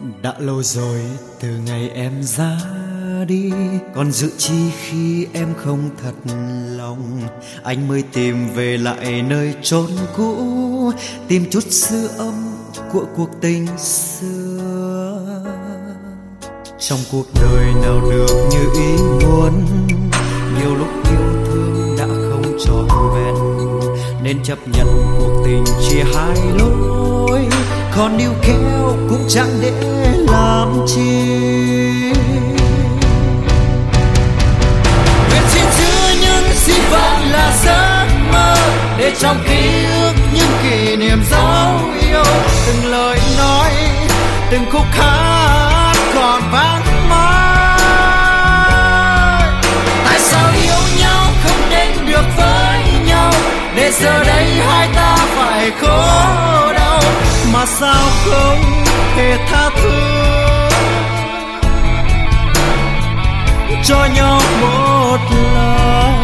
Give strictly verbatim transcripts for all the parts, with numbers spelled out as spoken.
Đã lâu rồi từ ngày em ra đi, còn giữ chi khi em không thật lòng. Anh mới tìm về lại nơi chốn cũ, tìm chút dư âm của cuộc tình xưa. Trong cuộc đời nào được như ý muốn, nhiều lúc yêu thương đã không trọn vẹn, nên chấp nhận cuộc tình chia hai lối. Còn níu kéo cũng chẳng để làm chi. Nguyện xin chứa những di vật là giấc mơ, để trong ký ức những kỷ niệm dấu yêu. Từng lời nói, từng khúc hát còn vang mãi. Tại sao yêu nhau không đến được với nhau, để giờ đây hai ta phải khổ đau. Mà sao không thể tha thứ cho nhau một lần.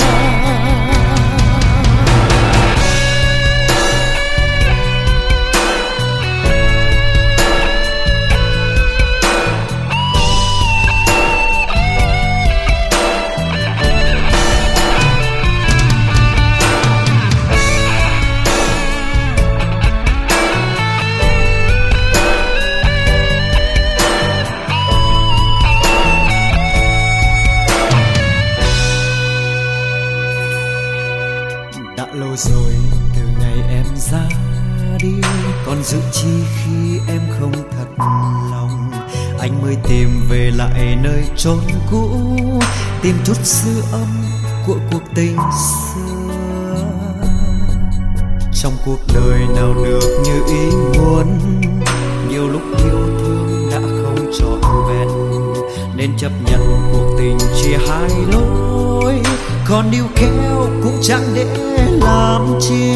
Đã lâu rồi từ ngày em ra đi, còn giữ chi khi em không thật lòng. Anh mới tìm về lại nơi chốn cũ, tìm chút dư âm của cuộc tình xưa. Trong cuộc đời nào được như ý muốn, nhiều lúc yêu thương đã không trọn vẹn, nên chấp nhận cuộc tình chia hai lối. Còn níu kéo cũng chẳng để làm chi.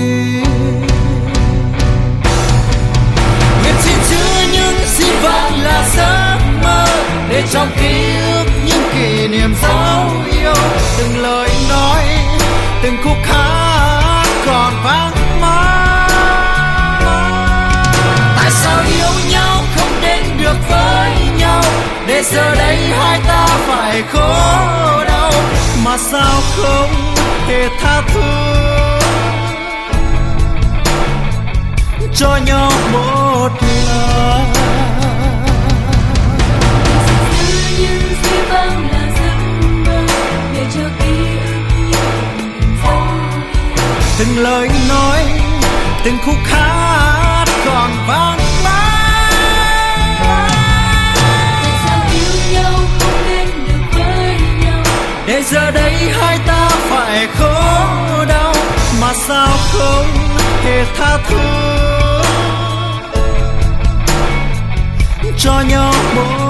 Nguyện xin chứa những di vật là giấc mơ, để trong ký ức những kỷ niệm dấu yêu. Từng lời nói, từng khúc hát còn vang mãi. Tại sao yêu nhau không đến được với nhau, để giờ đây hai ta phải khổ đau. Mà sao không thể tha thứ cho nhau một lần. Những gì vang là giấc mơ, để cho ký ức những dấu yêu. Từng lời nói, từng khúc hát còn vang mãi. Tại sao yêu nhau không đến được với nhau, để giờ đây hai ta phải khổ đau. Mà sao không thể tha thứ cho nhau một